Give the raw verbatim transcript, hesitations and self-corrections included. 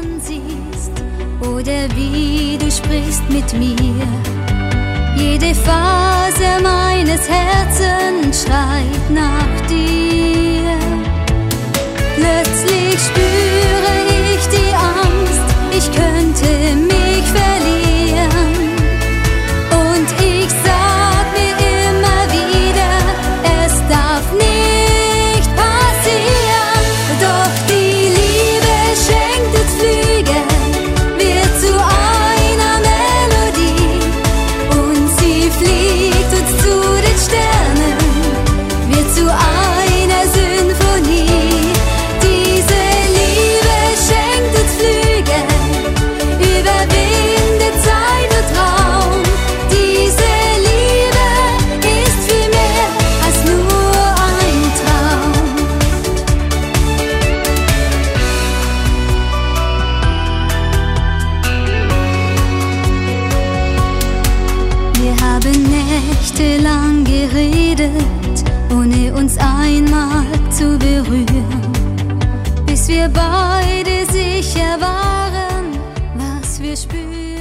ansiehst oder wie du sprichst mit mir. Jede Faser meines Herzens schreit nach dir. Plötzlich spüre ich die Angst, ich könnte mich verlieren. Und ich sag mir immer wieder, es darf nicht passieren. Doch die Liebe schenkt uns Flügel, wird zu einer Melodie. Und sie fliegt uns zu den Sternen, wird zu einer Symphonie. Diese Liebe schenkt uns Flügel, überwindet Zeit und Raum. Diese Liebe ist viel mehr als nur ein Traum. Wir haben nächtelang geredet, ohne uns einmal zu berühren, bis wir beide sicher waren, was wir spüren.